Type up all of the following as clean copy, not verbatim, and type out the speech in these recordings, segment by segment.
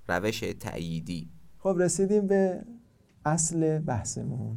روش تأییدی. خب رسیدیم به اصل بحثمون،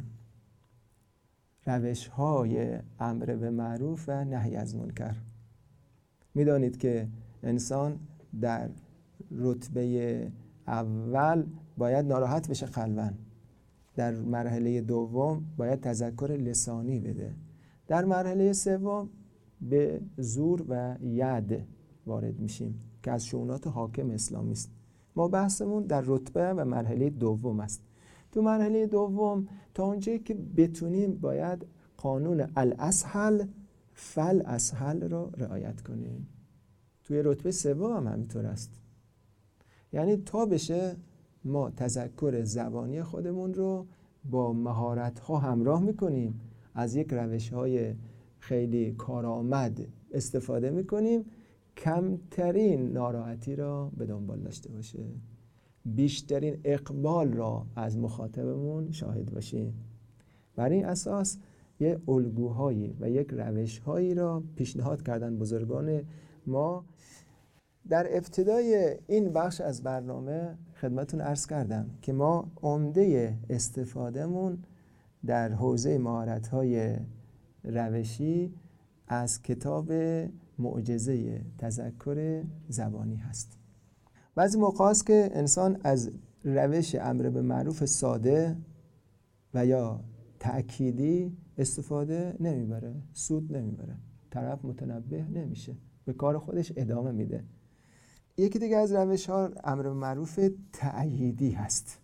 روش‌های امر به معروف و نهی از منکر. میدانید که انسان در رتبه اول باید ناراحت بشه قلباً، در مرحله دوم باید تذکر لسانی بده، در مرحله سوم به زور و ید وارد میشیم که از شؤونات حاکم اسلامی است. ما بحثمون در رتبه و مرحله دوم است. تو مرحله دوم تا اونجایی که بتونیم باید قانون الاسهل فالاسهل را رعایت کنیم. توی رتبه سوم هم همینطور است. یعنی تا بشه ما تذکر زبانی خودمون رو با مهارت‌ها همراه میکنیم، از یک روش‌های خیلی کارآمد استفاده میکنیم، کمترین ناراحتی را به دنبال داشته باشه، بیشترین اقبال را از مخاطبمون شاهد باشیم. بر این اساس یک الگوهایی و یک روش‌هایی را پیشنهاد کردن بزرگان ما. در ابتدای این بخش از برنامه خدمتون عرض کردم که ما عمده استفادهمون در حوزه مهارت‌های روشی از کتاب معجزه تذکر زبانی هست. بعضی موقع است که انسان از روش امر به معروف ساده و یا تأکیدی استفاده نمیبره، سود نمیبره، طرف متنبه نمیشه، به کار خودش ادامه میده. یکی دیگه از روش‌ها امر به معروف تأییدی هست.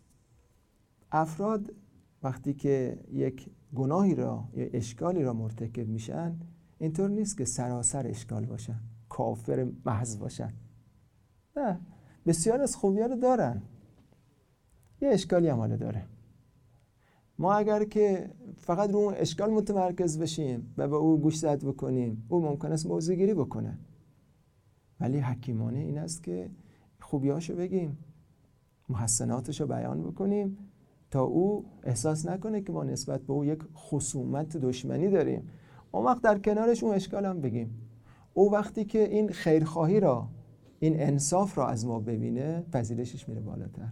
افراد وقتی که یک گناهی را یا اشکالی را مرتکب میشن، اینطور نیست که سراسر اشکال باشن، کافر محض باشن. نه، بسیار از خوبی‌ها رو دارن، یه اشکالی هم حالا داره. ما اگر که فقط رو اون اشکال متمرکز بشیم و به او گوش زد بکنیم، او ممکن است موضوع‌گیری بکنه. ولی حکیمانه این است که خوبیاشو بگیم، محسناتشو بیان بکنیم تا او احساس نکنه که ما نسبت به او یک خصومت دشمنی داریم. اون وقت در کنارش اون اشکال هم بگیم. او وقتی که این خیرخواهی را، این انصاف را از ما ببینه، پذیرشش میره بالاتر.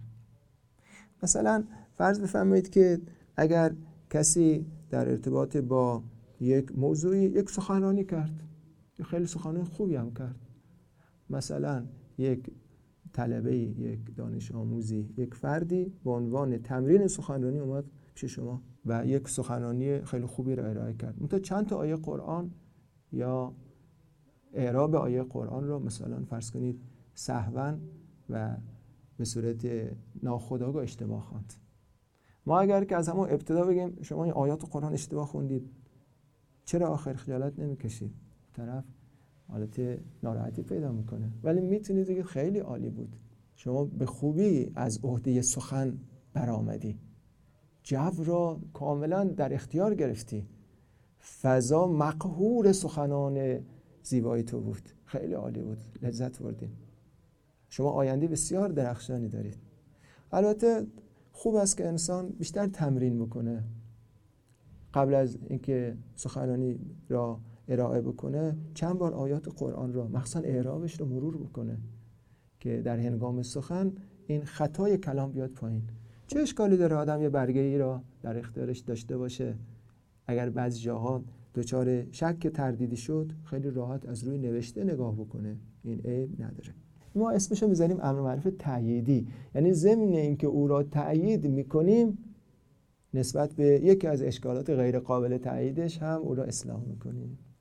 مثلا فرض بفرمایید که اگر کسی در ارتباط با یک موضوعی یک سخنرانی کرد، خیلی سخنرانی خوبی هم کرد، مثلا یک طلبه، یک دانش آموزی، یک فردی به عنوان تمرین سخنرانی اومد پیش شما و یک سخنرانی خیلی خوبی را ارائه کرد، منتها چند تا آیه قرآن یا اعراب آیه قرآن را مثلا فرض کنید سهواً و به صورت ناخودآگاه اشتباه خواند. ما اگر که از همون ابتدا بگیم شما این آیات قرآن اشتباه خوندید، چرا آخر خجالت نمیکشید؟ طرف حالت ناراحتی پیدا میکنه. ولی میتونید بگید خیلی عالی بود، شما به خوبی از عهده سخن برآمدی، جو را کاملا در اختیار گرفتی، فضا مقهور سخنان زیبای تو بود، خیلی عالی بود، لذت بردیم، شما آینده بسیار درخشانی دارید. البته خوب است که انسان بیشتر تمرین بکنه، قبل از اینکه سخنرانی را ارائه بکنه چند بار آیات قرآن را مخصوصا اعرابش رو مرور بکنه که در هنگام سخن این خطای کلام بیاد پایین. چه اشکالی داره آدم یه برگه‌ای را در اختیارش داشته باشه، اگر بعضی جاها دچار شک تردیدی شد خیلی راحت از روی نوشته نگاه بکنه، این عیب نداره. ما اسمشو میذاریم امر معروف تأییدی، یعنی ضمن اینکه او را تأیید میکنیم نسبت به یکی از اشکالات غیر قابل تأییدش هم او را اصلاح میکنیم.